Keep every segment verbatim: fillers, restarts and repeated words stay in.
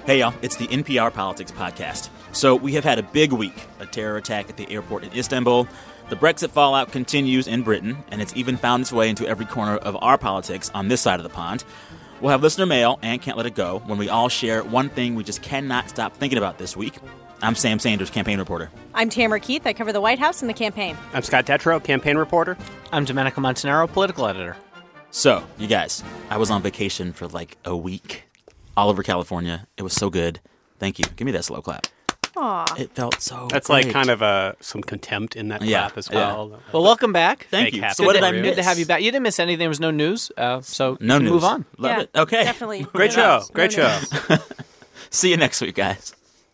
Hey, y'all, it's the N P R Politics Podcast. So we have had a big week, a terror attack at the airport in Istanbul. The Brexit fallout continues in Britain, and it's even found its way into every corner of our politics on this side of the pond. We'll have listener mail and Can't Let It Go when we all share one thing we just cannot stop thinking about this week. I'm Sam Sanders, campaign reporter. I'm Tamara Keith. I cover the White House and the campaign. I'm Scott Detrow, campaign reporter. I'm Domenico Montanaro, political editor. So, you guys, I was on vacation for like a week all over California. It was so good. Thank you. Give me that slow clap. Aw. It felt so That's great. like kind of uh, some contempt in that Yeah, clap as well. yeah. Well, welcome back. Thank Fake you. happy. So what did I Good miss? Good to have you back. You didn't miss anything. There was no news, uh, so No you can news. move on. Love Yeah, it. Okay. Definitely. Great No show. news. Great No show. news. See you next week, guys.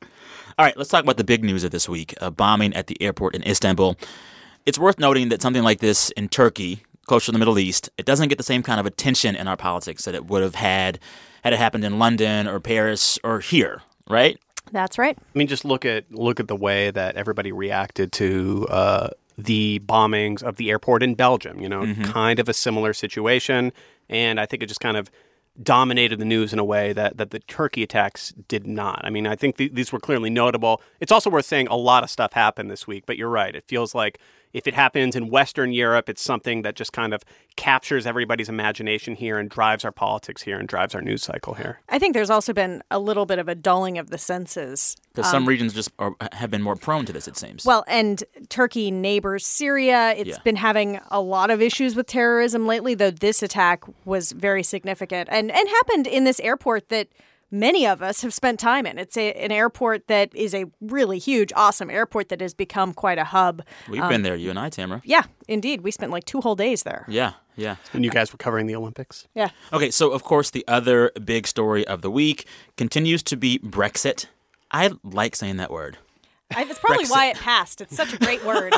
All right, let's talk about the big news of this week, a bombing at the airport in Istanbul. It's worth noting that something like this in Turkey, close to the Middle East, it doesn't get the same kind of attention in our politics that it would have had had it happened in London or Paris or here, right? That's right. I mean, just look at look at the way that everybody reacted to uh, the bombings of the airport in Belgium. You know, Mm-hmm. kind of a similar situation, and I think it just kind of dominated the news in a way that, that the Turkey attacks did not. I mean, I think th- these were clearly notable. It's also worth saying a lot of stuff happened this week, but you're right. It feels like if it happens in Western Europe, it's something that just kind of captures everybody's imagination here and drives our politics here and drives our news cycle here. I think there's also been a little bit of a dulling of the senses. Because some regions just are, have been more prone to this, it seems. Well, and Turkey neighbors Syria. It's Yeah. been having a lot of issues with terrorism lately, though this attack was very significant and, and happened in this airport that many of us have spent time in. It's a, an airport that is a really huge, awesome airport that has become quite a hub. We've Um, been there, you and I, Tamara. Yeah, indeed. We spent like two whole days there. Yeah, yeah. When you guys were covering the Olympics. Yeah. Okay, so of course the other big story of the week continues to be Brexit. I like saying that word. I, that's probably Brexit. why it passed. It's such a great word.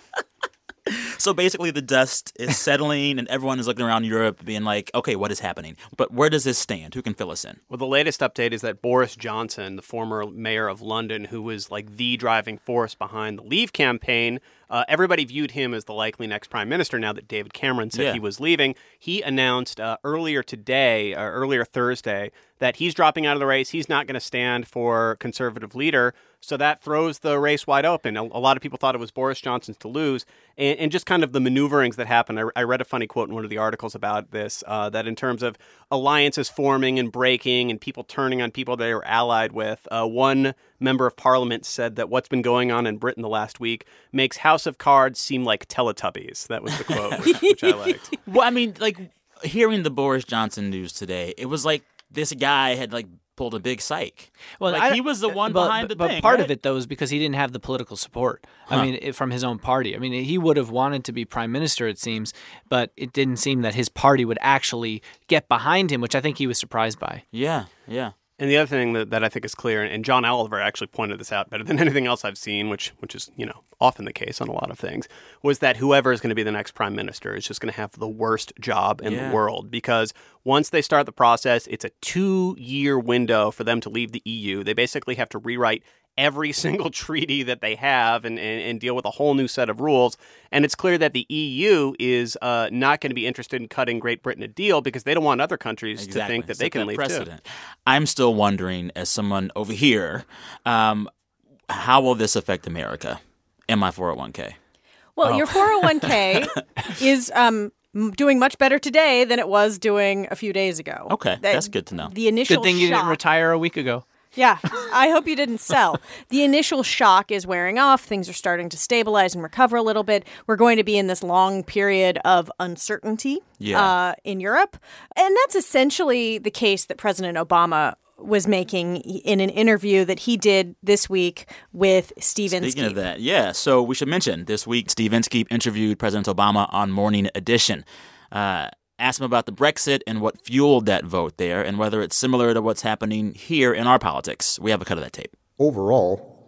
So basically the dust is settling and everyone is looking around Europe being like, okay, what is happening? But where does this stand? Who can fill us in? Well, the latest update is that Boris Johnson, the former mayor of London, who was like the driving force behind the Leave campaign, uh, everybody viewed him as the likely next prime minister now that David Cameron said Yeah. he was leaving. He announced uh, earlier today, or earlier Thursday, that he's dropping out of the race. He's not going to stand for conservative leader. So that throws the race wide open. A, a lot of people thought it was Boris Johnson's to lose. And, and just kind of the maneuverings that happened. I, I read a funny quote in one of the articles about this, uh, that in terms of alliances forming and breaking and people turning on people they were allied with, uh, one member of parliament said that what's been going on in Britain the last week makes House of Cards seem like Teletubbies. That was the quote, which, which I liked. Well, I mean, like, hearing the Boris Johnson news today, it was like this guy had, like, pulled a big psych. Well, like, I- he was the one but, behind but, the but thing, part right? of it, though, is because he didn't have the political support. Huh. I mean, it, from his own party. I mean, he would have wanted to be prime minister, it seems, but it didn't seem that his party would actually get behind him, which I think he was surprised by. Yeah, yeah. And the other thing that, that I think is clear, and John Oliver actually pointed this out better than anything else I've seen, which which is, you know, often the case on a lot of things, was that whoever is going to be the next prime minister is just going to have the worst job in Yeah. the world. Because once they start the process, it's a two-year window for them to leave the E U. They basically have to rewrite every single treaty that they have and, and, and deal with a whole new set of rules. And it's clear that the E U is uh, not going to be interested in cutting Great Britain a deal because they don't want other countries to think that Set they can leave precedent. I'm still wondering, as someone over here, um, how will this affect America and my four oh one k? Well, your four oh one k is um, m- doing much better today than it was doing a few days ago. Okay, The- that's good to know. The initial Good thing you shock, didn't retire a week ago. Yeah, I hope you didn't sell. The initial shock is wearing off. Things are starting to stabilize and recover a little bit. We're going to be in this long period of uncertainty Yeah. uh, in Europe. And that's essentially the case that President Obama was making in an interview that he did this week with Steve Inskeep. Speaking of that, yeah. So we should mention this week, Steve Inskeep interviewed President Obama on Morning Edition. Uh, asked him about the Brexit and what fueled that vote there and whether it's similar to what's happening here in our politics. We have a cut of that tape. Overall,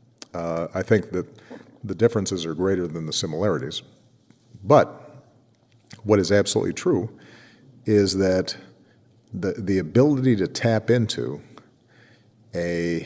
uh, I think that the differences are greater than the similarities. But what is absolutely true is that the the ability to tap into a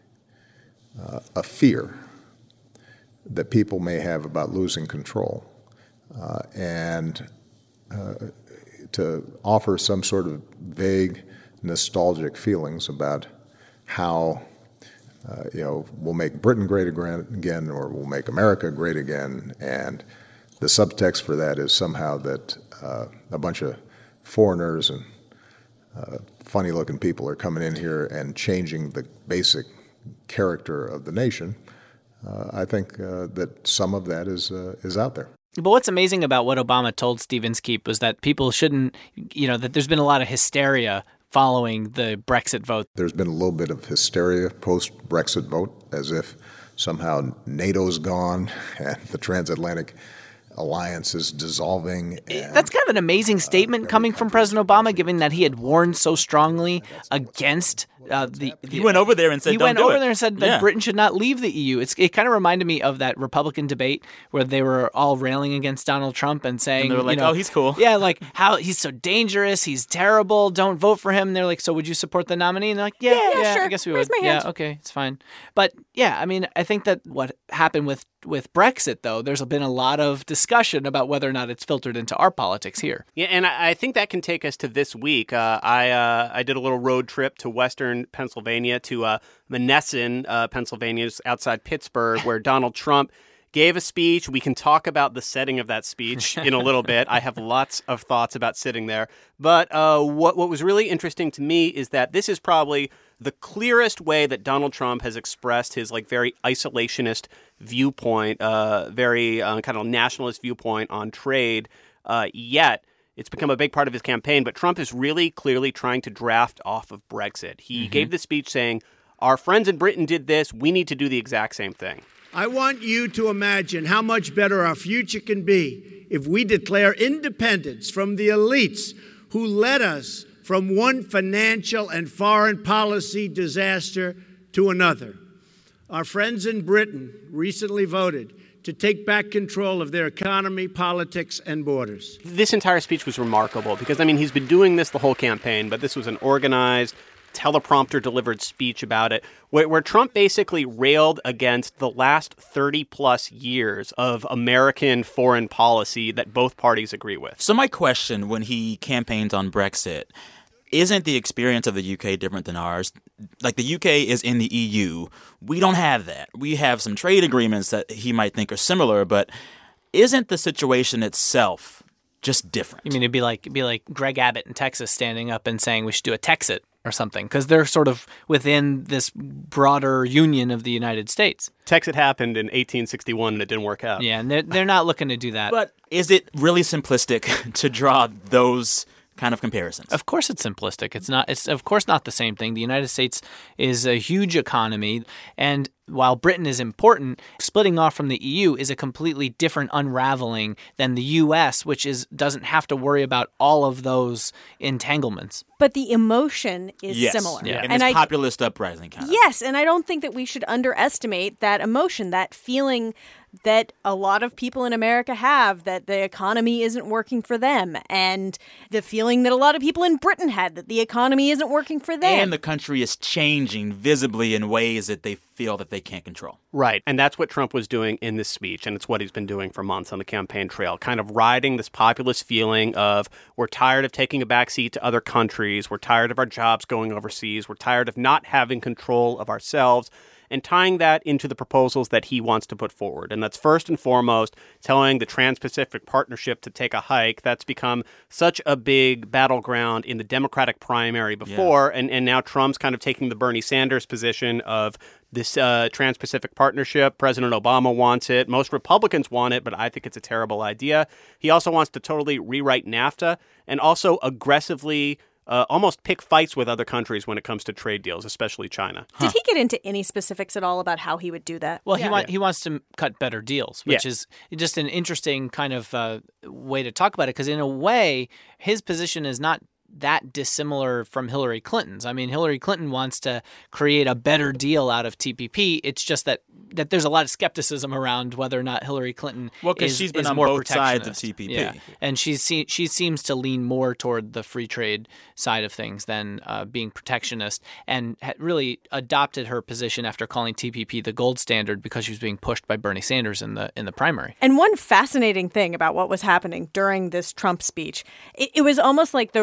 uh, a fear that people may have about losing control uh, and uh, to offer some sort of vague nostalgic feelings about how, uh, you know, we'll make Britain great again or we'll make America great again. And the subtext for that is somehow that uh, a bunch of foreigners and uh, funny-looking people are coming in here and changing the basic character of the nation. Uh, I think uh, that some of that is uh, is out there. But what's amazing about what Obama told Steve Inskeep was that people shouldn't, you know, that there's been a lot of hysteria following the Brexit vote. There's been a little bit of hysteria post-Brexit vote, as if somehow NATO's gone and the transatlantic alliance is dissolving. And, That's kind of an amazing statement uh, coming from President Obama, given that he had warned so strongly against uh, the, the. He went over there and said, he "Don't went do over it." there and said that yeah. Britain should not leave the E U. It's, it kind of reminded me of that Republican debate where they were all railing against Donald Trump and saying, and they were like, you know, "Oh, he's cool." Yeah, like how he's so dangerous, he's terrible. Don't vote for him. And they're like, "So would you support the nominee?" And they're like, "Yeah, yeah, yeah, sure. I guess we Raise would. my hand." Yeah, okay, it's fine." But yeah, I mean, I think that what happened with with Brexit, though, there's been a lot of discussion about whether or not it's filtered into our politics here. Yeah, and I I think that can take us to this week. Uh, I uh, I did a little road trip to western Pennsylvania, to uh, Monessen, uh, Pennsylvania, outside Pittsburgh, where Donald Trump gave a speech. We can talk about the setting of that speech in a little bit. I have lots of thoughts about sitting there. But uh, what what was really interesting to me is that this is probably the clearest way that Donald Trump has expressed his like very isolationist viewpoint, uh, very uh, kind of nationalist viewpoint on trade uh, yet. It's become a big part of his campaign, but Trump is really clearly trying to draft off of Brexit. He mm-hmm. gave the speech saying, our friends in Britain did this. We need to do the exact same thing. I want you to imagine how much better our future can be if we declare independence from the elites who led us from one financial and foreign policy disaster to another. Our friends in Britain recently voted to take back control of their economy, politics, and borders. This entire speech was remarkable because, I mean, he's been doing this the whole campaign, but this was an organized, teleprompter-delivered speech about it, where, where Trump basically railed against the last thirty-plus years of American foreign policy that both parties agree with. So my question when he campaigned on Brexit, isn't the experience of the U K different than ours? Like, the U K is in the E U. We don't have that. We have some trade agreements that he might think are similar, but isn't the situation itself just different? You mean it'd be like it'd be like Greg Abbott in Texas standing up and saying we should do a Texit or something, because they're sort of within this broader union of the United States. Texit happened in eighteen sixty-one and it didn't work out. Yeah, and they're, they're not looking to do that. But is it really simplistic to draw those kind of comparisons? Of course it's simplistic. It's not. It's of course not the same thing. The United States is a huge economy, and while Britain is important, splitting off from the E U is a completely different unraveling than the U S, which is doesn't have to worry about all of those entanglements. But the emotion is yes. similar. Yeah. And, and this I, populist uprising kind of. Yes, and I don't think that we should underestimate that emotion, that feeling that a lot of people in America have that the economy isn't working for them, and the feeling that a lot of people in Britain had that the economy isn't working for them. And the country is changing visibly in ways that they feel that they can't control. Right. And that's what Trump was doing in this speech, and it's what he's been doing for months on the campaign trail, kind of riding this populist feeling of we're tired of taking a backseat to other countries, we're tired of our jobs going overseas, we're tired of not having control of ourselves, and tying that into the proposals that he wants to put forward. And that's first and foremost telling the Trans-Pacific Partnership to take a hike. That's become such a big battleground in the Democratic primary before, yeah. and, and now Trump's kind of taking the Bernie Sanders position of this uh, Trans-Pacific Partnership. President Obama wants it. Most Republicans want it, but I think it's a terrible idea. He also wants to totally rewrite NAFTA and also aggressively Uh, almost pick fights with other countries when it comes to trade deals, especially China. Did he get into any specifics at all about how he would do that? Well, yeah. he, want, he wants to cut better deals, which yeah. is just an interesting kind of uh, way to talk about it, because in a way, his position is not that dissimilar from Hillary Clinton's. I mean, Hillary Clinton wants to create a better deal out of T P P. It's just that that there's a lot of skepticism around whether or not Hillary Clinton well, because is, she's been is on more both sides of protectionist. T P P. Yeah. And she se- she seems to lean more toward the free trade side of things than uh, being protectionist, and had really adopted her position after calling T P P the gold standard because she was being pushed by Bernie Sanders in the in the primary. And one fascinating thing about what was happening during this Trump speech, it, it was almost like the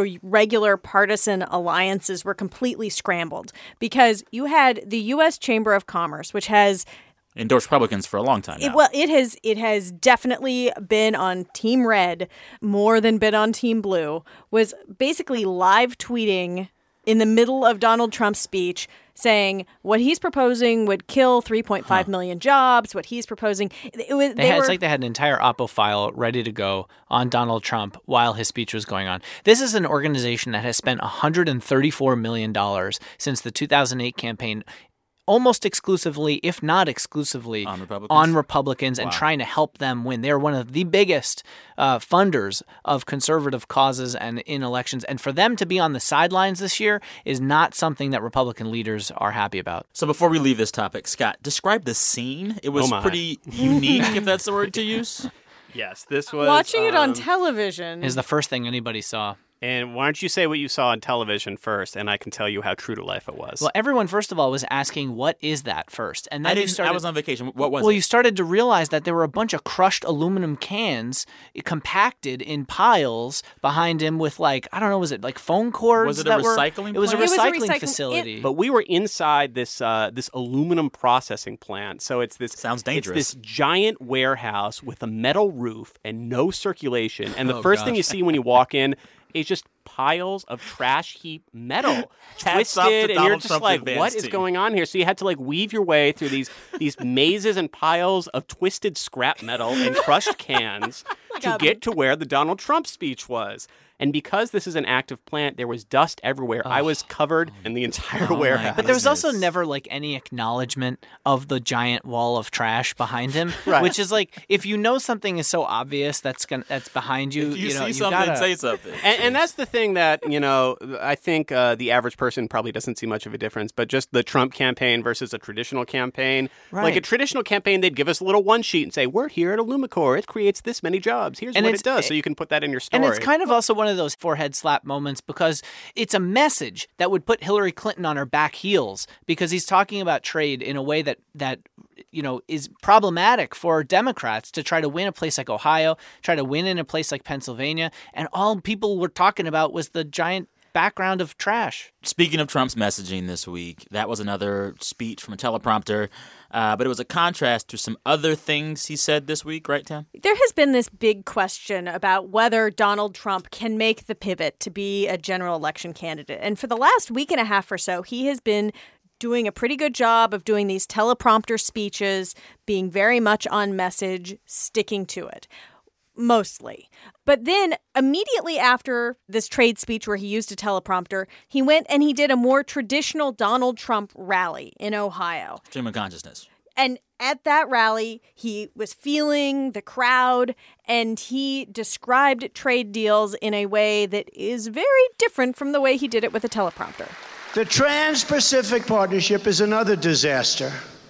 regular partisan alliances were completely scrambled because you had the U S Chamber of Commerce, which has endorsed Republicans for a long time now. It, well, it has it has definitely been on Team Red more than been on Team Blue, was basically live tweeting in the middle of Donald Trump's speech saying what he's proposing would kill three point five huh. million jobs, what he's proposing. It was, they they had, were, it's like they had an entire oppo file ready to go on Donald Trump while his speech was going on. This is an organization that has spent one hundred thirty-four million dollars since the two thousand eight campaign, almost exclusively, if not exclusively, on Republicans, on Republicans wow. and trying to help them win. They're one of the biggest uh, funders of conservative causes and in elections. And for them to be on the sidelines this year is not something that Republican leaders are happy about. So before we leave this topic, Scott, describe the scene. It was oh pretty unique, if that's the word to use. Yes, this was... Watching um, it on television is the first thing anybody saw. And why don't you say what you saw on television first, and I can tell you how true to life it was. Well, everyone, first of all, was asking, what is that first? And then I, you didn't, started, I was on vacation. What was well, it? you started to realize that there were a bunch of crushed aluminum cans compacted in piles behind him with, like, I don't know, was it like phone cords? Was it a that recycling were, It was a plant? recycling, It was a recycling- facility. it- But we were inside this uh, this aluminum processing plant, so it's this sounds dangerous. It's this giant warehouse with a metal roof and no circulation. And the Oh, first gosh. thing you see when you walk in is just piles of trash heap metal, Hats off to twisted, and you're Donald just Trump's like, advance what is team. going on here? So you had to like weave your way through these these mazes and piles of twisted scrap metal and crushed cans to God. get to where the Donald Trump speech was. And because this is an active plant, there was dust everywhere. I was covered in the entire Oh, my warehouse. But there was also Business. never like any acknowledgement of the giant wall of trash behind him, Right. which is like, if you know something is so obvious that's gonna that's behind you, If you, you know, see you something, gotta, say something. And, and that's the thing that, you know, I think uh, the average person probably doesn't see much of a difference, but just the Trump campaign versus a traditional campaign. Like Right. a traditional campaign, they'd give us a little one sheet and say, we're here at Illumicor. It creates this many jobs. Here's And what it's- it does. So you can put that in your story. And it's kind of also one of those forehead slap moments because it's a message that would put Hillary Clinton on her back heels because he's talking about trade in a way that that you know is problematic for Democrats to try to win a place like Ohio, try to win in a place like Pennsylvania, and all people were talking about was the giant background of trash. Speaking of Trump's messaging this week, that was another speech from a teleprompter, uh, but it was a contrast to some other things he said this week, right, Tam? There has been this big question about whether Donald Trump can make the pivot to be a general election candidate. And for the last week and a half or so, he has been doing a pretty good job of doing these teleprompter speeches, being very much on message, sticking to it. Mostly. But then immediately after this trade speech where he used a teleprompter, he went and he did a more traditional Donald Trump rally in Ohio. Stream of consciousness. And at that rally, he was feeling the crowd and he described trade deals in a way that is very different from the way he did it with a teleprompter. The Trans-Pacific Partnership is another disaster,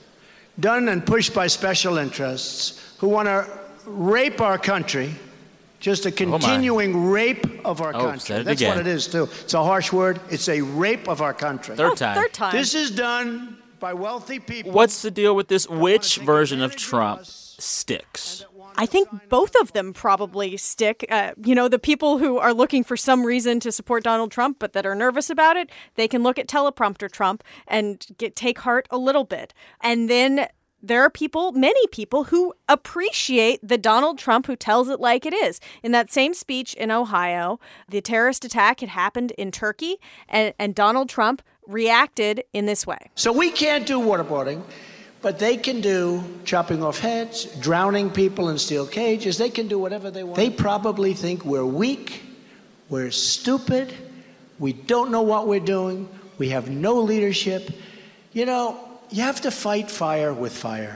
done and pushed by special interests who want to rape our country, just a continuing rape of our Oh, country. said it That's again. what it is, too. It's a harsh word. It's a rape of our country. Third Oh, time. third time. This is done by wealthy people. What's the deal with this? Which take version of advantage of Trump us. sticks? I think both of them probably stick. Uh, you know, the people who are looking for some reason to support Donald Trump but that are nervous about it, they can look at teleprompter Trump and get take heart a little bit. And then there are people, many people, who appreciate the Donald Trump who tells it like it is. In that same speech in Ohio, the terrorist attack had happened in Turkey, and, and Donald Trump reacted in this way. So we can't do waterboarding, but they can do chopping off heads, drowning people in steel cages. They can do whatever they want. They probably think we're weak, we're stupid, we don't know what we're doing, we have no leadership. You know, you have to fight fire with fire.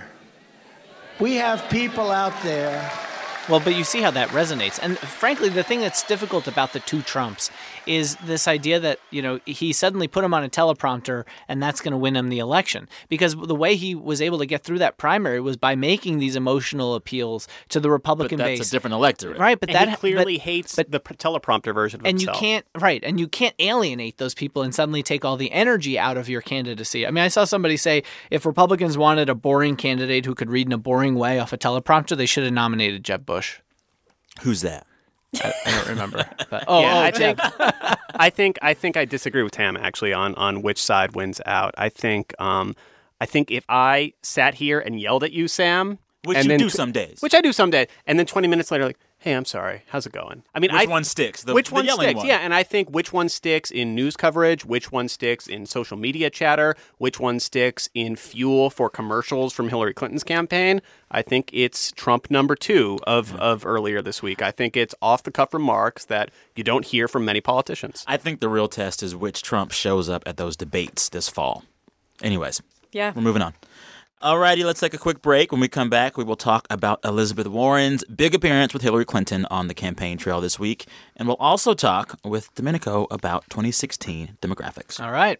We have people out there. Well, but you see how that resonates. And frankly, the thing that's difficult about the two Trumps is this idea that, you know, he suddenly put him on a teleprompter and that's going to win him the election. Because the way he was able to get through that primary was by making these emotional appeals to the But Republican that's base. a different electorate. Right, but and that he clearly but, hates but, the p- teleprompter version of and himself. you can't right, and you can't alienate those people and suddenly take all the energy out of your candidacy. I mean, I saw somebody say if Republicans wanted a boring candidate who could read in a boring way off a teleprompter, they should have nominated Jeb Bush. Who's that? I, I don't remember. But, oh, yeah, oh, I Jeb. think, I think, I think I disagree with Tam actually on on which side wins out. I think, um, I think if I sat here and yelled at you, Sam, Which and you then do tw- some days. which I do some days, and then twenty minutes later, like, hey, I'm sorry, how's it going? I mean, Which I, one sticks? The, which the one yelling sticks? one. Yeah, and I think which one sticks in news coverage, which one sticks in social media chatter, which one sticks in fuel for commercials from Hillary Clinton's campaign. I think it's Trump number two of, of earlier this week. I think it's off-the-cuff remarks that you don't hear from many politicians. I think the real test is which Trump shows up at those debates this fall. Anyways, Yeah. we're moving on. Alrighty, let's take a quick break. When we come back, we will talk about Elizabeth Warren's big appearance with Hillary Clinton on the campaign trail this week. And we'll also talk with Domenico about twenty sixteen demographics. All right.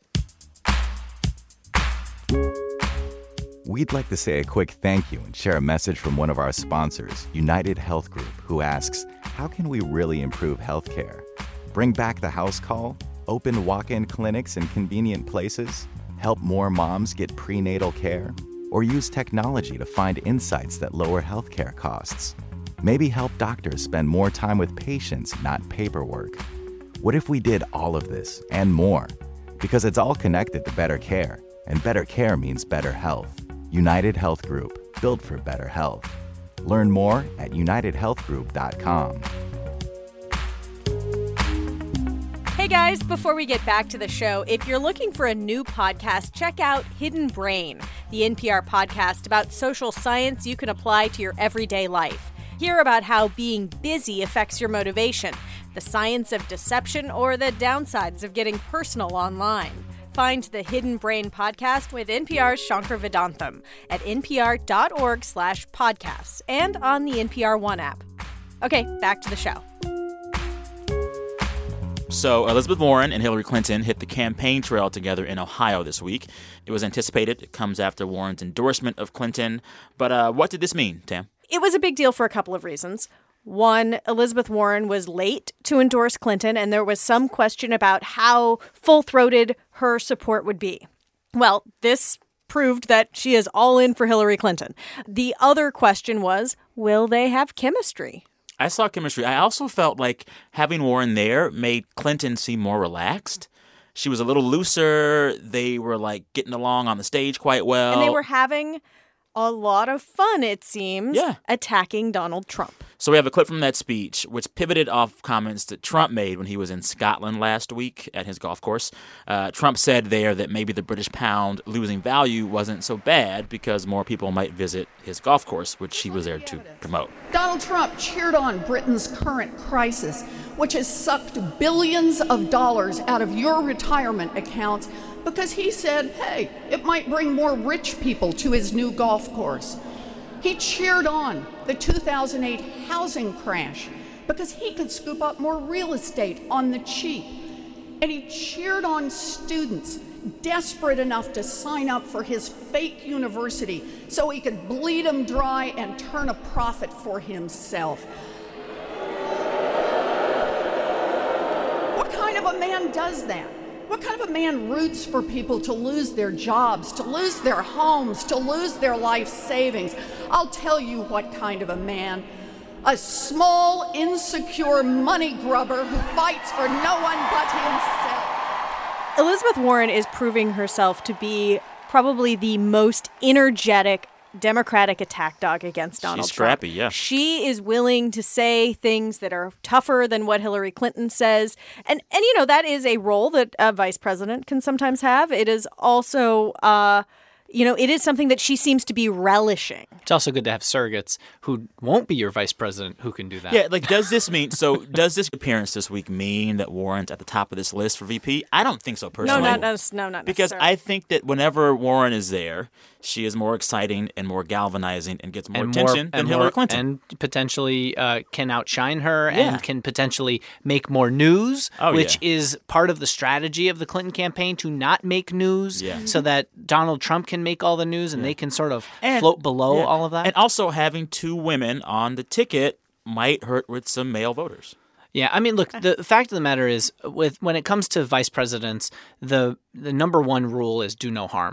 We'd like to say a quick thank you and share a message from one of our sponsors, United Health Group, who asks, how can we really improve healthcare? Bring back the house call? Open walk-in clinics in convenient places? Help more moms get prenatal care? Or use technology to find insights that lower healthcare costs? Maybe help doctors spend more time with patients, not paperwork. What if we did all of this and more? Because it's all connected to better care, and better care means better health. United Health Group, built for better health. Learn more at united health group dot com. Hey guys, before we get back to the show, if you're looking for a new podcast, check out Hidden Brain, the N P R podcast about social science you can apply to your everyday life. Hear about how being busy affects your motivation, the science of deception, or the downsides of getting personal online. Find the Hidden Brain podcast with N P R's Shankar Vedantam at npr.org slash podcasts and on the N P R One app. Okay, back to the show. So Elizabeth Warren and Hillary Clinton hit the campaign trail together in Ohio this week. It was anticipated. It comes after Warren's endorsement of Clinton. But uh, what did this mean, Tam? It was a big deal for a couple of reasons. One, Elizabeth Warren was late to endorse Clinton, and there was some question about how full-throated her support would be. Well, this proved that she is all in for Hillary Clinton. The other question was, will they have chemistry? I saw chemistry. I also felt like having Warren there made Clinton seem more relaxed. She was a little looser. They were, like, getting along on the stage quite well. And they were having a lot of fun, it seems, Yeah. attacking Donald Trump. So we have a clip from that speech, which pivoted off comments that Trump made when he was in Scotland last week at his golf course. Uh, Trump said there that maybe the British pound losing value wasn't so bad because more people might visit his golf course, which he was there to promote. Donald Trump cheered on Britain's current crisis, which has sucked billions of dollars out of your retirement accounts because he said, hey, it might bring more rich people to his new golf course. He cheered on the two thousand eight housing crash because he could scoop up more real estate on the cheap. And he cheered on students desperate enough to sign up for his fake university so he could bleed them dry and turn a profit for himself. What kind of a man does that? What kind of a man roots for people to lose their jobs, to lose their homes, to lose their life savings? I'll tell you what kind of a man. A small, insecure money grubber who fights for no one but himself. Elizabeth Warren is proving herself to be probably the most energetic Democratic attack dog against Donald She's Trump. scrappy, yeah. She is willing to say things that are tougher than what Hillary Clinton says. And, and you know, that is a role that a vice president can sometimes have. It is also, uh, you know, it is something that she seems to be relishing. It's also good to have surrogates who won't be your vice president who can do that. Yeah, like, does this mean, so does this appearance this week mean that Warren's at the top of this list for V P? I don't think so, No, personally. not, not, no, not Because necessarily. I think that whenever Warren is there, she is more exciting and more galvanizing and gets more and attention more, than and Hillary more- Clinton. And potentially uh, can outshine her Yeah. and can potentially make more news, Oh, which yeah. is part of the strategy of the Clinton campaign to not make news Yeah. so that Donald Trump can make all the news and they can sort of And- float below yeah. all of that. And also having two women on the ticket might hurt with some male voters. Yeah, I mean, look, the fact of the matter is, with when it comes to vice presidents, the the number one rule is do no harm.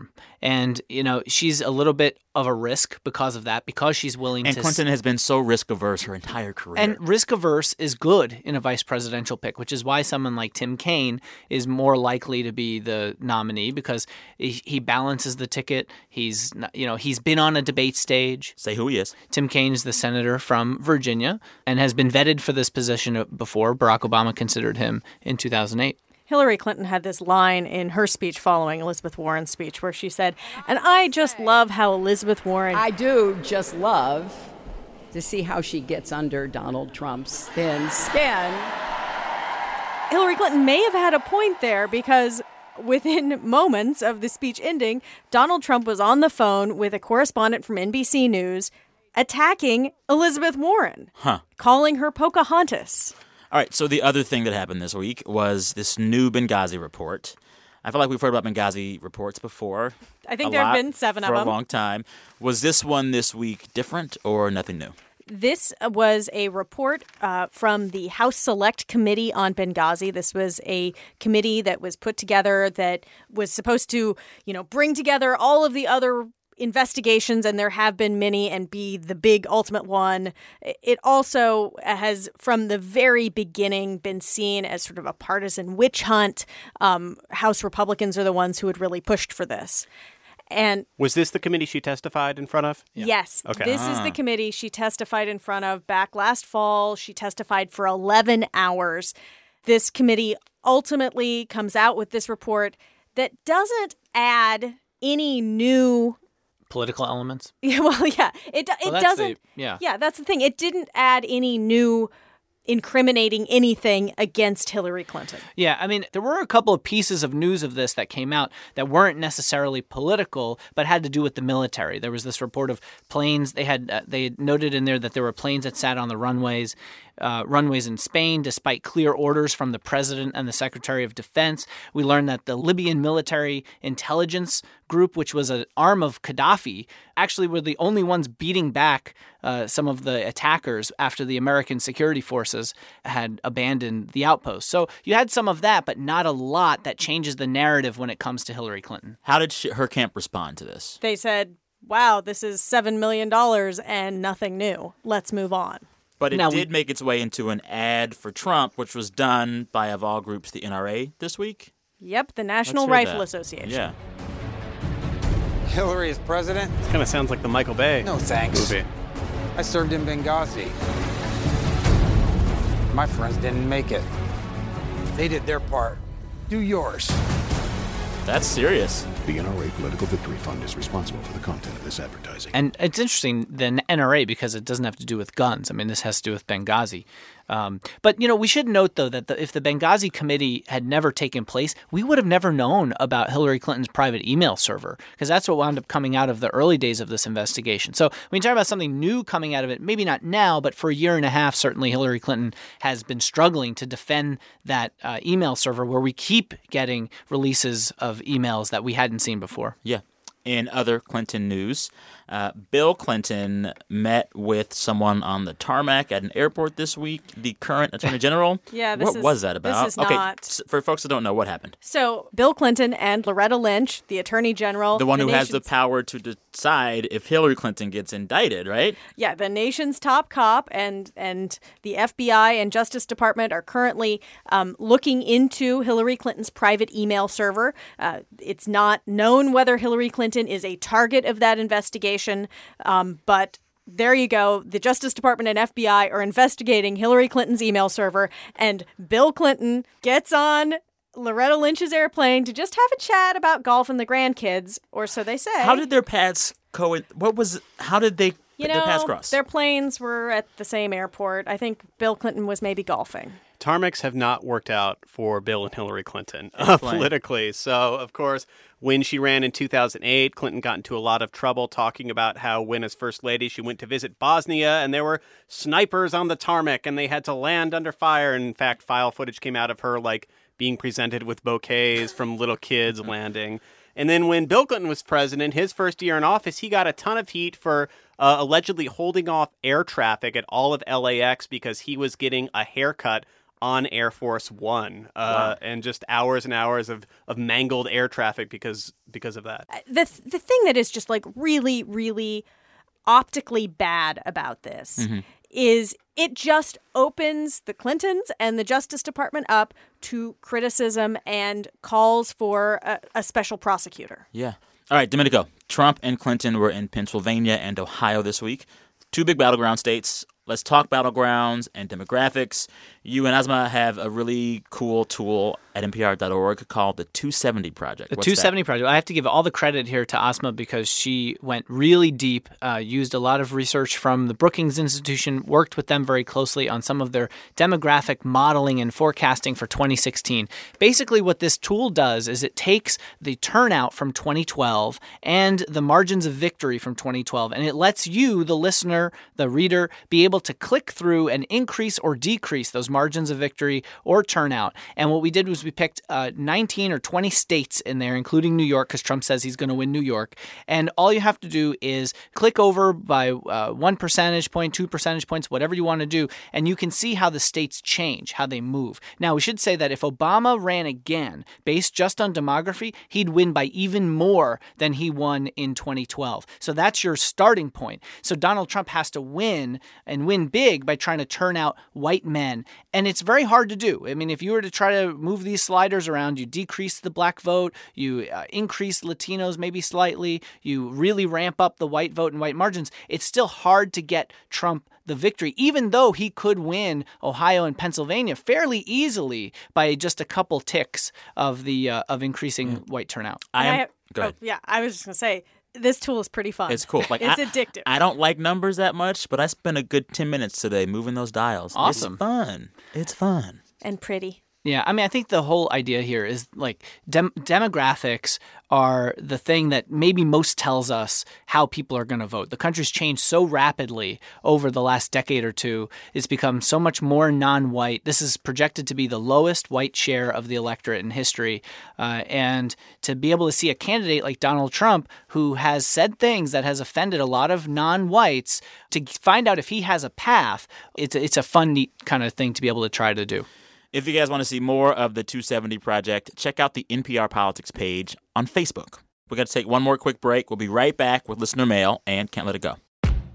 And, you know, she's a little bit of a risk because of that, because she's willing and to... And Clinton has been so risk-averse her entire career. And risk-averse is good in a vice presidential pick, which is why someone like Tim Kaine is more likely to be the nominee, because he balances the ticket. He's, you know, he's been on a debate stage. Say who he is. Tim Kaine is the senator from Virginia and has been vetted for this position before. Barack Obama considered him in two thousand eight. Hillary Clinton had this line in her speech following Elizabeth Warren's speech where she said, and I just love how Elizabeth Warren... I do just love to see how she gets under Donald Trump's thin skin. Hillary Clinton may have had a point there because within moments of the speech ending, Donald Trump was on the phone with a correspondent from N B C News attacking Elizabeth Warren, huh. calling her Pocahontas. All right, so the other thing that happened this week was this new Benghazi report. I feel like we've heard about Benghazi reports before. I think there have been seven of them. For a long time. Was this one this week different or nothing new? This was a report uh, from the House Select Committee on Benghazi. This was a committee that was put together that was supposed to, you know, bring together all of the other investigations, and there have been many, and be the big ultimate one. It also has, from the very beginning, been seen as sort of a partisan witch hunt. Um, House Republicans are the ones who had really pushed for this. And was this the committee she testified in front of? Yeah. Yes. Okay. This ah. is the committee she testified in front of back last fall. She testified for eleven hours. This committee ultimately comes out with this report that doesn't add any new political elements? Yeah, well, yeah. It, it well, doesn't. The, yeah. Yeah, that's the thing. It didn't add any new incriminating anything against Hillary Clinton. Yeah, I mean, there were a couple of pieces of news of this that came out that weren't necessarily political, but had to do with the military. There was this report of planes. They had uh, they had noted in there that there were planes that sat on the runways, uh, runways in Spain, despite clear orders from the president and the Secretary of Defense. We learned that the Libyan military intelligence group, which was an arm of Gaddafi, actually were the only ones beating back uh, some of the attackers after the American security forces had abandoned the outpost. So you had some of that, but not a lot that changes the narrative when it comes to Hillary Clinton. How did she, her camp respond to this? They said, wow, this is seven million dollars and nothing new. Let's move on. But it now, did make its way into an ad for Trump, which was done by, of all groups, the N R A this week? Yep, the National Rifle Association. Yeah. Hillary is president? This kind of sounds like the Michael Bay No thanks. movie. I served in Benghazi. My friends didn't make it. They did their part. Do yours. That's serious. The N R A Political Victory Fund is responsible for the content of this advertising. And it's interesting, the N R A, because it doesn't have to do with guns. I mean, this has to do with Benghazi. Um, but, you know, we should note, though, that the, if the Benghazi committee had never taken place, we would have never known about Hillary Clinton's private email server, because that's what wound up coming out of the early days of this investigation. So when you talk about something new coming out of it, maybe not now, but for a year and a half, certainly Hillary Clinton has been struggling to defend that uh, email server where we keep getting releases of emails that we hadn't seen before. Yeah. In other Clinton news, uh, Bill Clinton met with someone on the tarmac at an airport this week, the current attorney general. Yeah, this what is, was that about? This is okay, not... for folks that don't know, what happened? So Bill Clinton and Loretta Lynch, the attorney general, the one the who nation's... has the power to decide if Hillary Clinton gets indicted, right? Yeah, the nation's top cop and and the F B I and Justice Department are currently um, looking into Hillary Clinton's private email server. Uh, it's not known whether Hillary Clinton is a target of that investigation, um, but there you go. The Justice Department and F B I are investigating Hillary Clinton's email server, and Bill Clinton gets on Loretta Lynch's airplane to just have a chat about golf and the grandkids, or so they say. How did their paths co? What was? How did they? You their know, paths cross? Their planes were at the same airport. I think Bill Clinton was maybe golfing. Tarmacs have not worked out for Bill and Hillary Clinton uh, politically. So, of course, when she ran in two thousand eight, Clinton got into a lot of trouble talking about how when as first lady she went to visit Bosnia and there were snipers on the tarmac and they had to land under fire. And in fact, file footage came out of her like being presented with bouquets from little kids landing. And then when Bill Clinton was president, his first year in office, he got a ton of heat for uh, allegedly holding off air traffic at all of L A X because he was getting a haircut on Air Force One, uh, wow. and just hours and hours of, of mangled air traffic because because of that. The the thing that is just like really, really optically bad about this mm-hmm. is it just opens the Clintons and the Justice Department up to criticism and calls for a, a special prosecutor. Yeah. All right, Domenico. Trump and Clinton were in Pennsylvania and Ohio this week. Two big battleground states. Let's talk battlegrounds and demographics. You and Asma have a really cool tool at N P R dot org called the two seventy Project. The What's two seventy that? Project. I have to give all the credit here to Asma because she went really deep, uh, used a lot of research from the Brookings Institution, worked with them very closely on some of their demographic modeling and forecasting for twenty sixteen. Basically, what this tool does is it takes the turnout from twenty twelve and the margins of victory from twenty twelve, and it lets you, the listener, the reader, be able to click through and increase or decrease those margins of victory or turnout. And what we did was we picked uh, nineteen or twenty states in there, including New York, because Trump says he's going to win New York. And all you have to do is click over by uh, one percentage point, two percentage points, whatever you want to do, and you can see how the states change, how they move. Now, we should say that if Obama ran again, based just on demography, he'd win by even more than he won in twenty twelve. So that's your starting point. So Donald Trump has to win and win big by trying to turn out white men. And it's very hard to do. I mean, if you were to try to move these sliders around, you decrease the black vote, you uh, increase Latinos maybe slightly, you really ramp up the white vote and white margins, it's still hard to get Trump the victory, even though he could win Ohio and Pennsylvania fairly easily by just a couple ticks of the uh, of increasing yeah. white turnout. I am. I, Go ahead. Oh, yeah, I was just gonna say this tool is pretty fun. It's cool. Like, it's I, addictive. I don't like numbers that much, but I spent a good ten minutes today moving those dials. Awesome. It's fun. It's fun. And pretty. Yeah, I mean, I think the whole idea here is like dem- demographics are the thing that maybe most tells us how people are going to vote. The country's changed so rapidly over the last decade or two. It's become so much more non-white. This is projected to be the lowest white share of the electorate in history. Uh, and to be able to see a candidate like Donald Trump, who has said things that has offended a lot of non-whites, to find out if he has a path, it's a, it's a fun, neat kind of thing to be able to try to do. If you guys want to see more of the two seventy Project, check out the N P R Politics page on Facebook. We've got to take one more quick break. We'll be right back with listener mail and Can't Let It Go.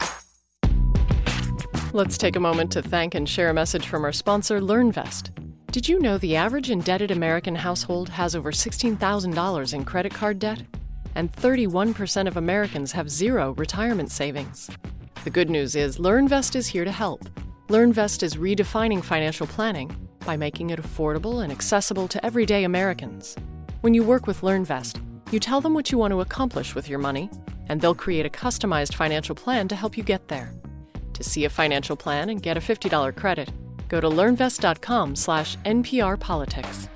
Let's take a moment to thank and share a message from our sponsor, LearnVest. Did you know the average indebted American household has over sixteen thousand dollars in credit card debt? And thirty-one percent of Americans have zero retirement savings. The good news is LearnVest is here to help. LearnVest is redefining financial planning by making it affordable and accessible to everyday Americans. When you work with LearnVest, you tell them what you want to accomplish with your money, and they'll create a customized financial plan to help you get there. To see a financial plan and get a fifty dollars credit, go to learnvest.com slash NPRPolitics.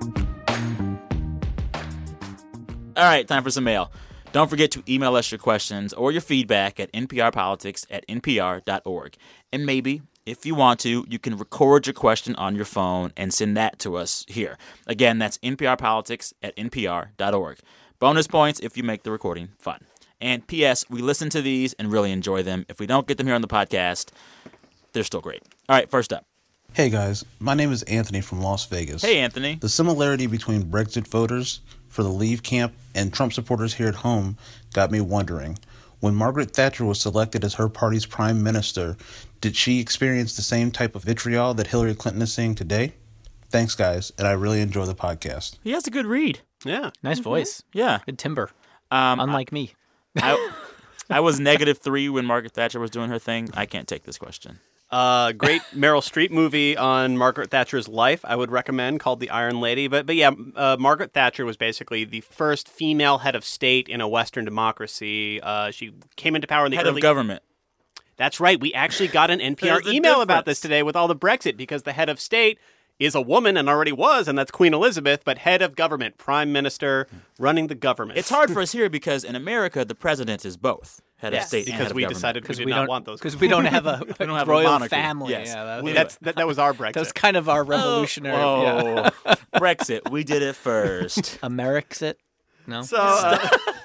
All right, time for some mail. Don't forget to email us your questions or your feedback at nprpolitics at npr dot org. And maybe, if you want to, you can record your question on your phone and send that to us here. Again, that's nprpolitics at npr dot org. Bonus points if you make the recording fun. And P S, we listen to these and really enjoy them. If we don't get them here on the podcast, they're still great. All right, first up. Hey, guys. My name is Anthony from Las Vegas. Hey, Anthony. The similarity between Brexit voters for the Leave camp and Trump supporters here at home got me wondering. When Margaret Thatcher was selected as her party's prime minister, did she experience the same type of vitriol that Hillary Clinton is seeing today? Thanks, guys, and I really enjoy the podcast. He has a good read. Yeah. Nice voice. Mm-hmm. Yeah. Good timbre. Um, Unlike me. I, I was negative three when Margaret Thatcher was doing her thing. I can't take this question. Uh, great Meryl Streep movie on Margaret Thatcher's life I would recommend called The Iron Lady. But but yeah, uh, Margaret Thatcher was basically the first female head of state in a Western democracy. Uh, she came into power in the head early... of government. That's right. We actually got an N P R email about this today with all the Brexit because the head of state is a woman and already was, and that's Queen Elizabeth, but head of government, prime minister, running the government. It's hard for us here because in America, the president is both. Head yes, of state because and head we of decided we did we not want those. Because we don't have a, we don't have royal a family. Yes. Yeah, that, we, that's, that, that was our Brexit. That was kind of our revolutionary. Oh, yeah. Brexit. We did it first. Amerixit? No? So, uh,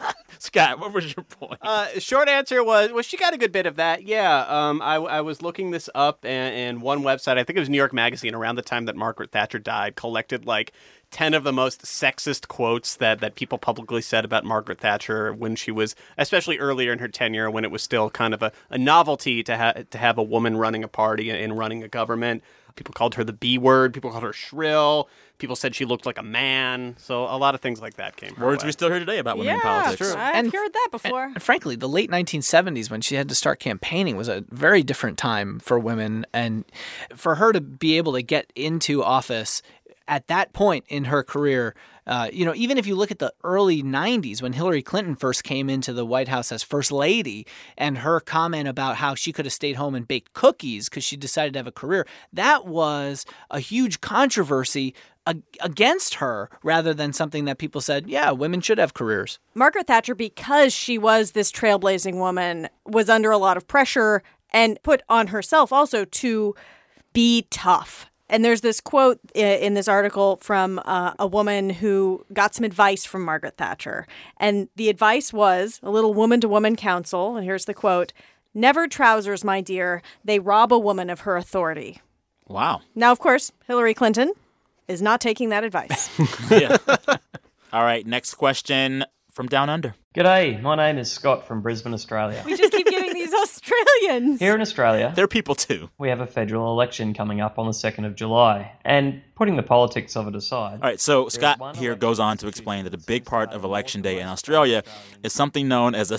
Scott, what was your point? Uh, short answer was, well, she got a good bit of that. Yeah, um, I, I was looking this up, and, and one website, I think it was New York Magazine, around the time that Margaret Thatcher died, collected like ten of the most sexist quotes that, that people publicly said about Margaret Thatcher when she was, especially earlier in her tenure, when it was still kind of a, a novelty to, ha- to have a woman running a party and running a government. People called her the B word. People called her shrill. People said she looked like a man. So a lot of things like that came her Words way. we still hear today about women yeah, in politics. True. I've And- heard that before. And frankly, the late nineteen seventies, when she had to start campaigning, was a very different time for women. And for her to be able to get into office at that point in her career, uh, you know, even if you look at the early nineties when Hillary Clinton first came into the White House as first lady, and her comment about how she could have stayed home and baked cookies because she decided to have a career, that was a huge controversy ag- against her rather than something that people said, yeah, women should have careers. Margaret Thatcher, because she was this trailblazing woman, was under a lot of pressure and put on herself also to be tough. And there's this quote in this article from uh, a woman who got some advice from Margaret Thatcher. And the advice was a little woman-to-woman counsel. And here's the quote: "Never trousers, my dear. They rob a woman of her authority." Wow. Now, of course, Hillary Clinton is not taking that advice. Yeah. All right, next question from Down Under. G'day, my name is Scott from Brisbane, Australia. We just keep getting these Australians. Here in Australia, they're people too. We have a federal election coming up on the second of July, and putting the politics of it aside. All right, so Scott here goes on to explain that a big part of Election Day in Australia is something known as a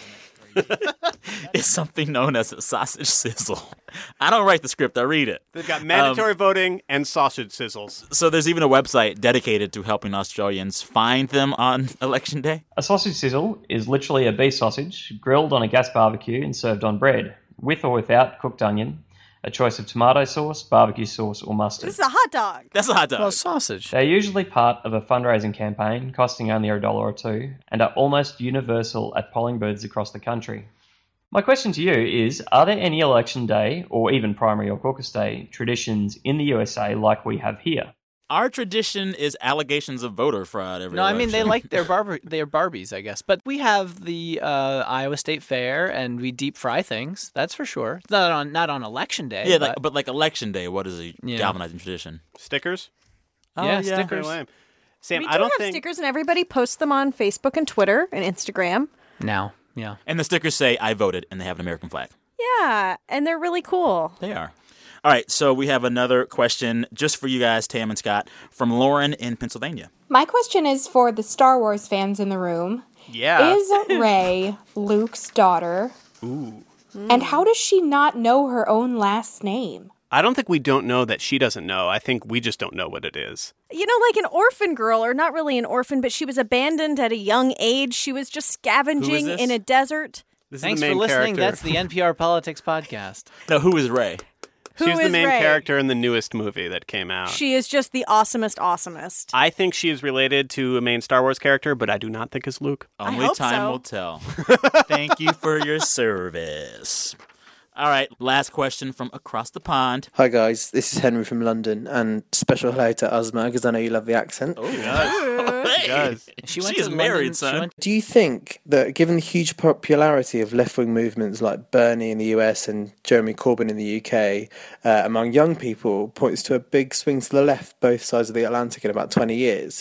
is something known as a sausage sizzle. I don't write the script, I read it. They've got mandatory Um, voting and sausage sizzles. So there's even a website dedicated to helping Australians find them on Election Day? A sausage sizzle is literally a beef sausage grilled on a gas barbecue and served on bread, with or without cooked onion, a choice of tomato sauce, barbecue sauce, or mustard. This is a hot dog. That's a hot dog. Well, sausage. They're usually part of a fundraising campaign, costing only a dollar or two, and are almost universal at polling booths across the country. My question to you is, are there any election day, or even primary or caucus day, traditions in the U S A like we have here? Our tradition is allegations of voter fraud every No, I mean, they election. like their barber, their Barbies, I guess. But we have the uh, Iowa State Fair, and we deep fry things. That's for sure. Not on not on Election Day. Yeah, but, like, but like Election Day, what is a Yeah. galvanizing tradition? Stickers? Oh, yeah, yeah. stickers. Very lame. Sam, we do I don't have think stickers, and everybody posts them on Facebook and Twitter and Instagram. Now, yeah. And the stickers say, I voted, and they have an American flag. Yeah, and they're really cool. They are. All right, so we have another question just for you guys, Tam and Scott, from Lauren in Pennsylvania. My question is for the Star Wars fans in the room. Yeah. Is Rey Luke's daughter? Ooh. And how does she not know her own last name? I don't think we don't know that she doesn't know. I think we just don't know what it is. You know, like an orphan girl, or not really an orphan, but she was abandoned at a young age. She was just scavenging this? in a desert. This Thanks is the for main listening. character. That's the N P R Politics Podcast. No, who is Ray? Who She's the is main Rey? character in the newest movie that came out. She is just the awesomest, awesomest. I think she is related to a main Star Wars character, but I do not think it's Luke. Only hope time so. will tell. Thank you for your service. All right, last question from across the pond. Hi guys, this is Henry from London, and special hello to Asma because I know you love the accent. Oh, yes. She does. She, went She is to married, London, son. She went Do you think that, given the huge popularity of left-wing movements like Bernie in the U S and Jeremy Corbyn in the U K uh, among young people, points to a big swing to the left both sides of the Atlantic in about twenty years?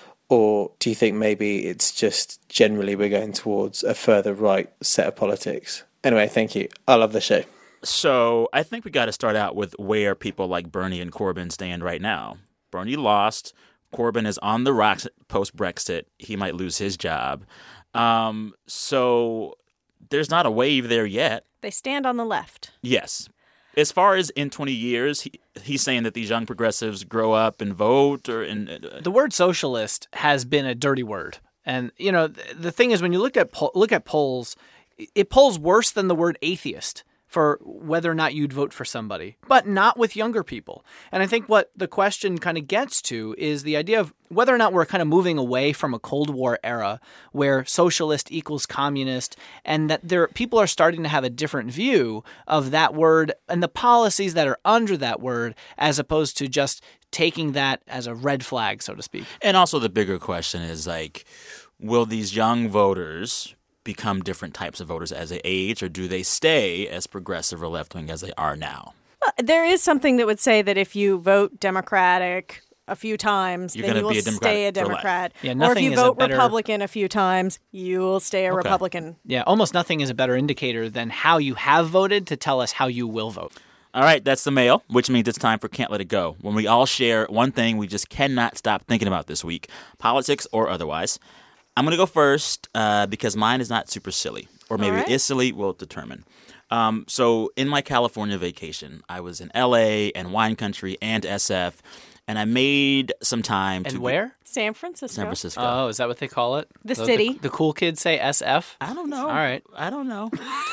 Or do you think maybe it's just generally we're going towards a further right set of politics? Anyway, thank you. I love the show. So I think we got to start out with where people like Bernie and Corbyn stand right now. Bernie lost. Corbyn is on the rocks post-Brexit. He might lose his job. Um, so there's not a wave there yet. They stand on the left. Yes. As far as in twenty years, he, he's saying that these young progressives grow up and vote. or in, uh, The word socialist has been a dirty word. And, you know, the, the thing is, when you look at po- look at polls, it polls worse than the word atheist for whether or not you'd vote for somebody, but not with younger people. And I think what the question kind of gets to is the idea of whether or not we're kind of moving away from a Cold War era where socialist equals communist, and that there people are starting to have a different view of that word and the policies that are under that word, as opposed to just taking that as a red flag, so to speak. and also the bigger question is like, will these young voters become different types of voters as they age, or do they stay as progressive or left-wing as they are now? Well, there is something that would say that if you vote Democratic a few times, You're then you gonna will be a Democrat stay a for life. Democrat. Yeah, or if nothing you is a vote better- Republican a few times, you will stay a Okay. Republican. Yeah, almost nothing is a better indicator than how you have voted to tell us how you will vote. All right, that's the mail, which means it's time for Can't Let It Go, when we all share one thing we just cannot stop thinking about this week, politics or otherwise. I'm going to go first uh, because mine is not super silly, or maybe All right. it is silly, we'll determine. Um, so in my California vacation, I was in L A and wine country and S F, and I made some time to And where? San Francisco. San Francisco. Oh, is that what they call it? The The- city. The, the cool kids say S F? I don't know. All right. I don't know.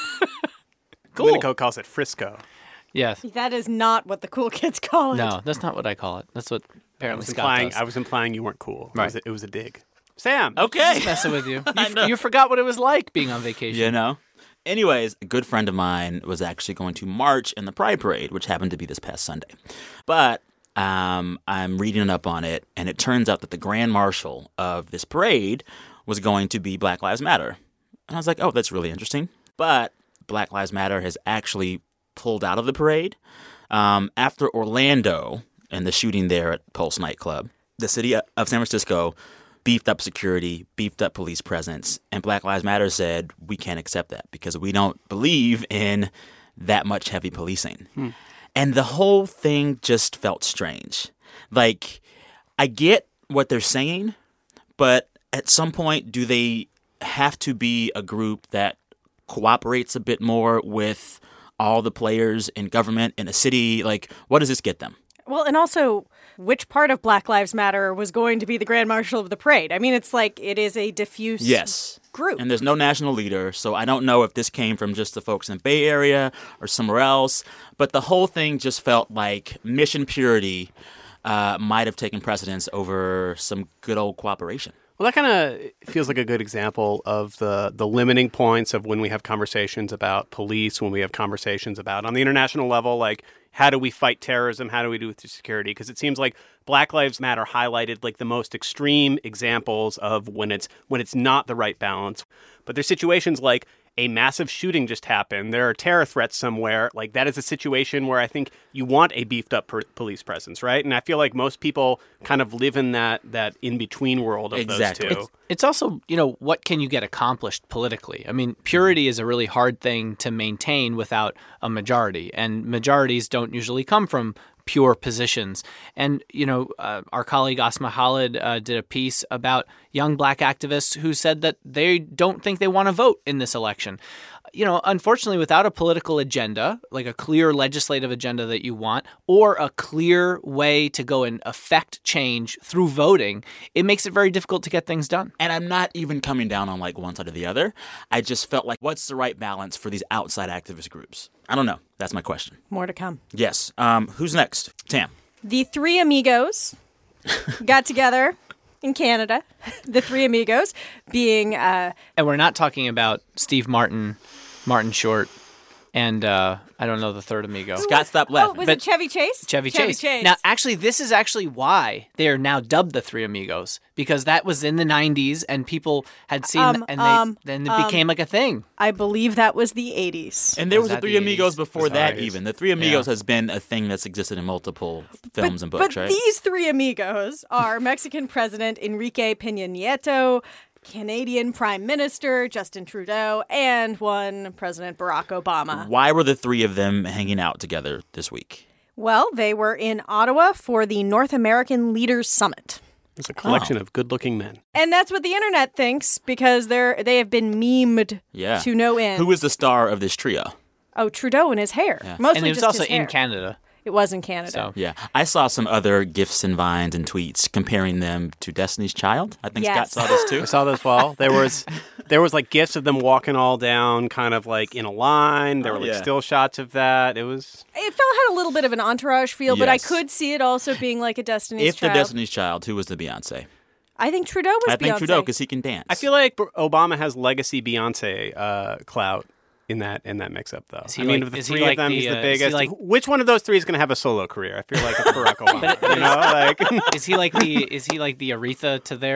Cool. Politico calls it Frisco. Yes. That is not what the cool kids call it. No, that's not what I call it. That's what I apparently was, Scott implying, does. I was implying you weren't cool. It, Right. was a, it was a dig. Sam. Okay. Just messing with you. I You, know. you forgot what it was like being on vacation. You know? Anyways, a good friend of mine was actually going to march in the Pride Parade, which happened to be this past Sunday. But um, I'm reading up on it, and it turns out that the Grand Marshal of this parade was going to be Black Lives Matter. And I was like, oh, that's really interesting. But Black Lives Matter has actually pulled out of the parade. Um, after Orlando and the shooting there at Pulse nightclub, the city of San Francisco beefed up security, beefed up police presence, and Black Lives Matter said, we can't accept that because we don't believe in that much heavy policing. Hmm. And the whole thing just felt strange. Like, I get what they're saying, but at some point, do they have to be a group that cooperates a bit more with all the players in government in a city? Like, what does this get them? Well, and also, which part of Black Lives Matter was going to be the Grand Marshal of the parade? I mean, it's like it is a diffuse Yes. group. And there's no national leader, so I don't know if this came from just the folks in the Bay Area or somewhere else. But the whole thing just felt like mission purity uh, might have taken precedence over some good old cooperation. Well, that kind of feels like a good example of the, the limiting points of when we have conversations about police, when we have conversations about, on the international level, like, how do we fight terrorism? How do we do with security? Because it seems like Black Lives Matter highlighted like the most extreme examples of when it's when it's not the right balance. But there's situations like a massive shooting just happened. There are terror threats somewhere. Like, that is a situation where I think you want a beefed up per- police presence, right? And I feel like most people kind of live in that that in between world of Exactly. those two. It's, it's also, you know, what can you get accomplished politically? I mean, purity is a really hard thing to maintain without a majority, and majorities don't usually come from pure positions. And, you know, uh, our colleague Asma Khalid uh, did a piece about young black activists who said that they don't think they want to vote in this election. You know, unfortunately, without a political agenda, like a clear legislative agenda that you want, or a clear way to go and affect change through voting, it makes it very difficult to get things done. And I'm not even coming down on like one side or the other. I just felt like, what's the right balance for these outside activist groups? I don't know. That's my question. More to come. Yes. Um, who's next? Tam. The Three Amigos got together in Canada. The Three Amigos being uh, And we're not talking about Steve Martin, Martin Short, and uh, I don't know the third amigo. Scott stopped oh, laughing. was But- it Chevy Chase? Chevy, Chevy Chase. Chase. Now, actually, this is actually why they are now dubbed the Three Amigos, because that was in the nineties, and people had seen, Um, and they, um, then it um, became like a thing. I believe that was the eighties. And there Was was the that Three the Amigos eighties? before Was the that eighties. even. The Three Amigos Yeah. has been a thing that's existed in multiple films and but books, right? these Three Amigos are Mexican President Enrique Peña Nieto, Canadian Prime Minister Justin Trudeau, and one President Barack Obama. Why were the three of them hanging out together this week? Well, they were in Ottawa for the North American Leaders Summit. It's a collection of good-looking men. And that's what the internet thinks because they're they have been memed Yeah. to no end. Who is the star of this trio? Oh, Trudeau and his hair. Mostly and it was just also his in hair. Canada. It was in Canada. So Yeah. I saw some other GIFs and Vines and tweets comparing them to Destiny's Child. I think Yes. Scott saw this too. I saw this well. There was there was like gifs of them walking all down kind of like in a line. There Oh, were like yeah. still shots of that. It was It felt had a little bit of an entourage feel, but I Yes. could see it also being like a Destiny's If the Child. Destiny's Child, who was the Beyonce? I think Trudeau was I think Beyonce. Trudeau because he can dance. I feel like B- Obama has legacy Beyonce uh, clout in that in that mix up though. Is he I mean, like- of the is he three like of them, the, he's uh, the is he biggest. like- Which one of those three is going to have a solo career? I feel like it's Barack Obama. you know, like is he like the is he like the Aretha to their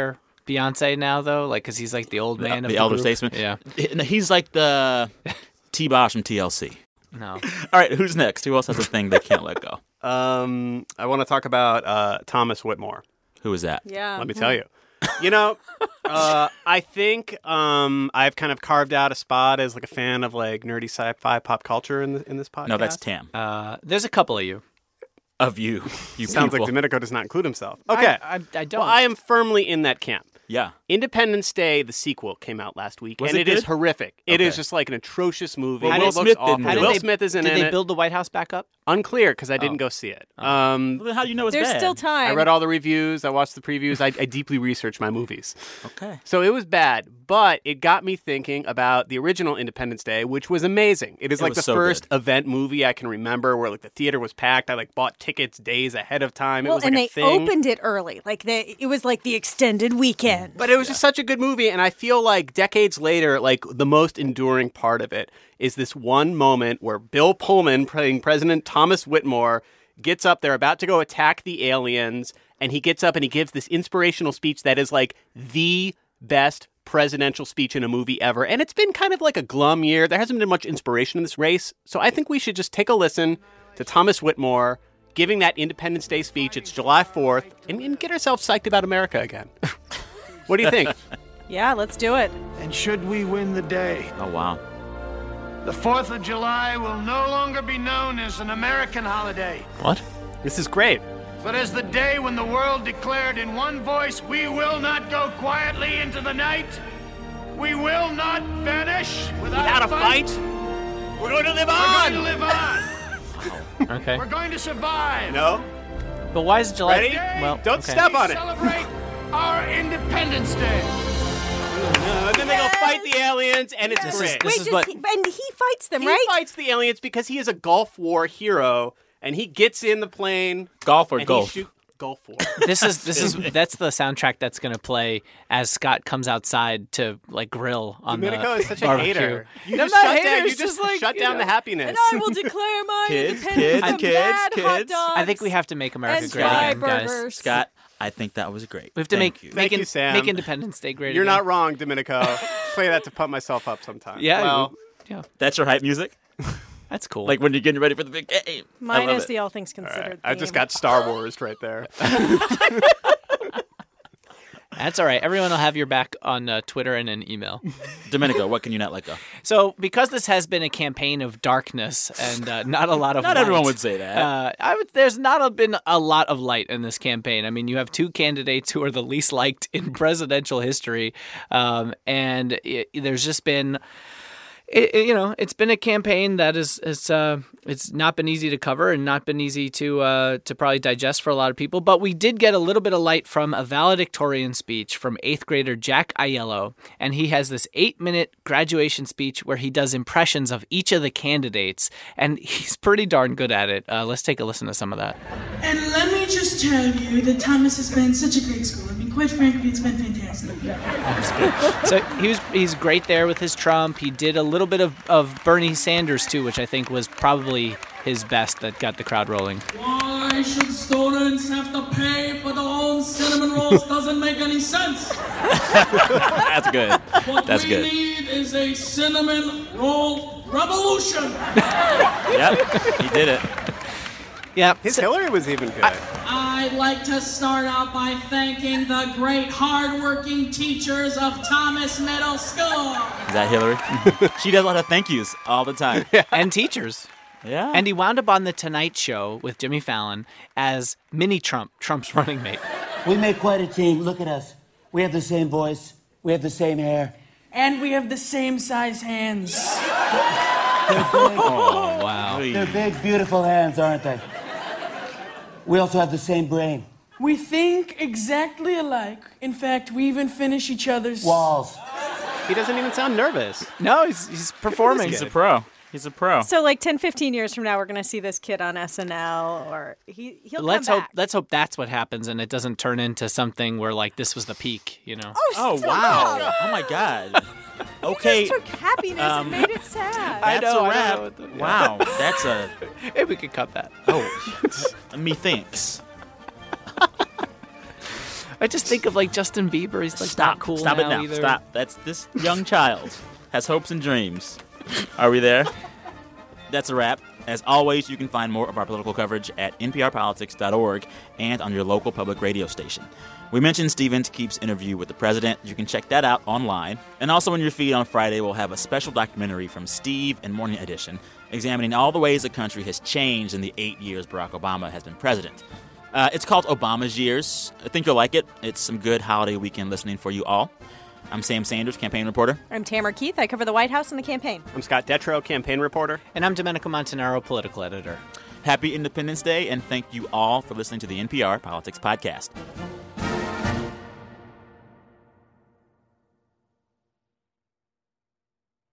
Beyonce now, though? Like, because he's like the old man the, of the the elder group? statesman. Yeah. He's like the T-Boss from T L C. No. All right, who's next? Who else has a thing they can't let go? Um, I want to talk about uh, Thomas Whitmore. Who is that? Yeah. Let me tell you. You know, uh, I think um, I've kind of carved out a spot as like a fan of like nerdy sci-fi pop culture in the, in this podcast. No, that's Tam. Uh, there's a couple of you. Of you. You Sounds people. like Domenico does not include himself. Okay. I, I, I don't. Well, I am firmly in that camp. Yeah. Independence Day, the sequel, came out last week, Was and it it is good? horrific. It Okay. is just like an atrocious movie. Well, it Will looks Smith awful. didn't How do did Will they, Smith is in Did it. they build the White House back up? Unclear, because I didn't Oh. go see it. Um, Well, then how do you know it's There's bad? still time. I read all the reviews. I watched the previews. I, I deeply researched my movies. Okay. So it was bad, but it got me thinking about the original Independence Day, which was amazing. It is It like was the so first good. event movie I can remember where like the theater was packed. I like bought tickets days ahead of time. It Well, was like and a they thing. opened it early. Like they, it was like the extended weekend. But it was just such a good movie, and I feel like decades later, like the most enduring part of it is this one moment where Bill Pullman, playing President Thomas Whitmore, gets up. They're about to go attack the aliens, and he gets up and he gives this inspirational speech that is like the best presidential speech in a movie ever. And it's been kind of like a glum year. There hasn't been much inspiration in this race, so I think we should just take a listen to Thomas Whitmore giving that Independence Day speech. It's July fourth, and, and get ourselves psyched about America again. What do you think? Yeah, let's do it. And should we win the day, Oh, wow. the fourth of July will no longer be known as an American holiday, What? This is great. but as the day when the world declared in one voice, we will not go quietly into the night. We will not vanish without, Without a fight, we're going to live on. We're going to live on. Okay. We're going to survive. No? But why is July? Ready? Well, Don't okay. step on it. Celebrate our Independence Day. Uh, and then they go fight the aliens, and it's This is- great. this Wait, is does what- he, and he fights them, he right? fights the aliens because he is a Gulf War hero, and he gets in the plane. Golf or and golf? He shoot, Gulf War. This is this is that's the soundtrack that's going to play as Scott comes outside to like grill on Domenico the is such a barbecue. hater. You No, just I'm not shut a hater, down. You it's just, just like, shut you down know. the happiness. And I will declare my Kids, independence kids, from kids, bad hot kids. dogs I think we have to make America and great dry again, guys. burgers. Scott, I think that was great. We have to Thank make you. make, Thank in- you, Sam. make Independence Day great You're again. not wrong, Domenico. Play that to pump myself up sometime. Yeah, Well, yeah, That's your hype music? that's cool. Like when you're getting ready for the big game. I Minus love it. the all things considered. I just theme. got Star Wars right there. That's all right. Everyone will have your back on uh, Twitter and an email. Domenico, what can you not let go? So, because this has been a campaign of darkness and uh, not a lot of Not light, everyone would say that. Uh, I would. There's not a, been a lot of light in this campaign. I mean, you have two candidates who are the least liked in presidential history, um, and it, there's just been. It, it- you know, it's been a campaign that is it's uh it's not been easy to cover and not been easy to uh to probably digest for a lot of people. But we did get a little bit of light from a valedictorian speech from eighth grader Jack Aiello, and he has this eight minute graduation speech where he does impressions of each of the candidates, and he's pretty darn good at it. Uh, let's take a listen to some of that. And let me just tell you that Thomas has been such a great school. I mean, quite frankly, it's been fantastic. So he was he's great there with his Trump. He did a little bit of, of Bernie Sanders too, which I think was probably his best that got the crowd rolling. Why should students have to pay for their own cinnamon rolls? Doesn't make any sense. That's good. What That's we good. need is a cinnamon roll revolution. Yep, he did it. Yeah, his Hillary was even good. I'd like to start out by thanking the great hardworking teachers of Thomas Middle School. Is that Hillary? She does a lot of thank yous all the time. And teachers. Yeah. And he wound up on The Tonight Show with Jimmy Fallon as Mini Trump, Trump's running mate. We make quite a team. Look at us. We have the same voice. We have the same hair. And we have the same size hands. Oh, wow. They're big, beautiful hands, aren't they? We also have the same brain. We think exactly alike. In fact, we even finish each other's walls. He doesn't even sound nervous. No, he's he's performing. He's a pro. He's a pro. So, like ten, fifteen years from now, we're going to see this kid on S N L, or he he'll Let's come hope back. let's hope that's what happens and it doesn't turn into something where like this was the peak, you know. Oh, stop. wow. Oh, my God. Okay. You just took happiness um, and made it sad. That's know, a I wrap. know. Yeah. Wow. That's a. Maybe we could cut that. Oh, methinks. I just think of like Justin Bieber. He's like Stop. not cool Stop now it now. either. Stop. That's this young child has hopes and dreams. Are we there? That's a wrap. As always, you can find more of our political coverage at n p r politics dot org and on your local public radio station. We mentioned Stephen Keep's interview with the president. You can check that out online. And also in your feed on Friday, we'll have a special documentary from Steve and Morning Edition examining all the ways the country has changed in the eight years Barack Obama has been president. Uh, it's called Obama's Years. I think you'll like it. It's some good holiday weekend listening for you all. I'm Sam Sanders, campaign reporter. I'm Tamara Keith. I cover the White House and the campaign. I'm Scott Detrow, campaign reporter. And I'm Domenico Montanaro, political editor. Happy Independence Day, and thank you all for listening to the N P R Politics Podcast.